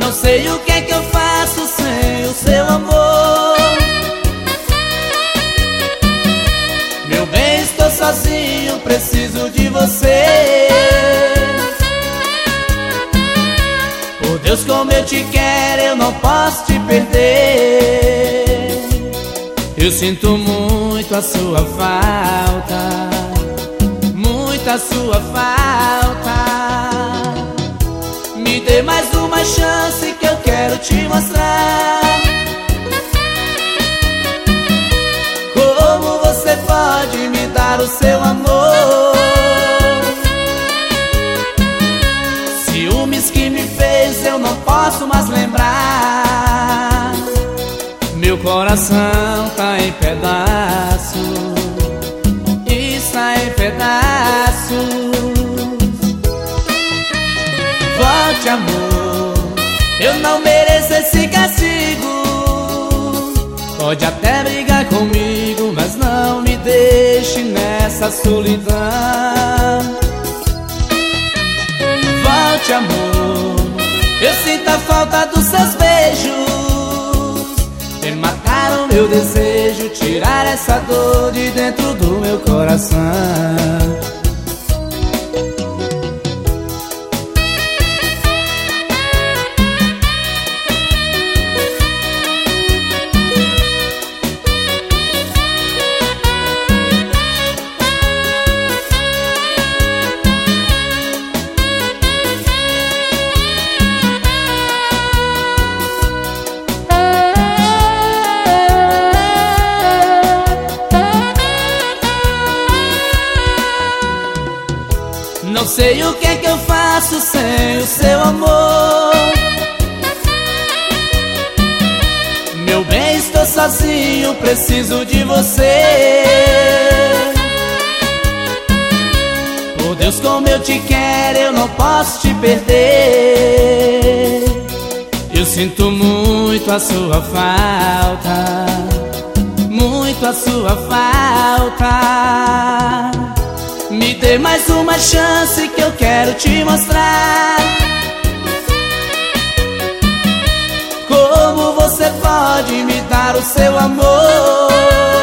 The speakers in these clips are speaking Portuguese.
Não sei o que é que eu faço sem o seu amor. Meu bem, estou sozinho, preciso de você. Por Deus, como eu te quero, eu não posso te perder. Eu sinto muito a sua falta, muita sua falta. Me dê mais uma chance que eu quero te mostrar como você pode me dar o seu amor. Ciúmes que me fez eu não posso mais lembrar. Meu coração tá em pedaços, está em pedaços. Volte, amor, eu não mereço esse castigo. Pode até brigar comigo, mas não me deixe nessa solidão. Volte, amor, eu sinto a falta dos seus beijos. Me mataram meu desejo, tirar essa dor de dentro do meu coração. Não sei o que é que eu faço sem o seu amor. Meu bem, estou sozinho, preciso de você. Por Deus, como eu te quero, eu não posso te perder. Eu sinto muito a sua falta, muito a sua falta. Me dê mais uma chance que eu quero te mostrar como você pode me dar o seu amor.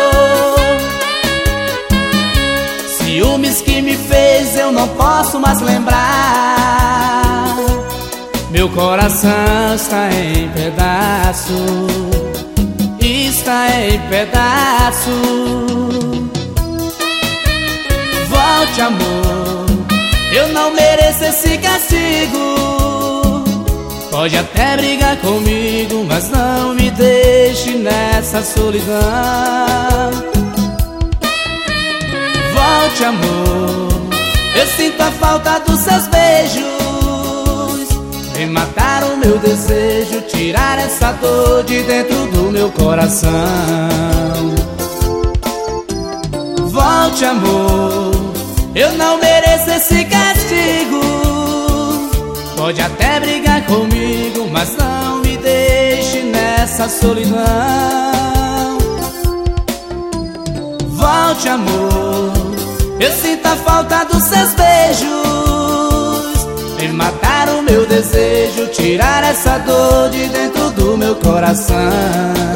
Ciúmes que me fez eu não posso mais lembrar. Meu coração está em pedaços, está em pedaços. Volte, amor, eu não mereço esse castigo. Pode até brigar comigo, mas não me deixe nessa solidão. Volte, amor, eu sinto a falta dos seus beijos. Me mataram o meu desejo, tirar essa dor de dentro do meu coração. Volte, amor, eu não mereço esse castigo. Pode até brigar comigo, mas não me deixe nessa solidão. Volte, amor, eu sinto a falta dos seus beijos. Me mataram o meu desejo, tirar essa dor de dentro do meu coração.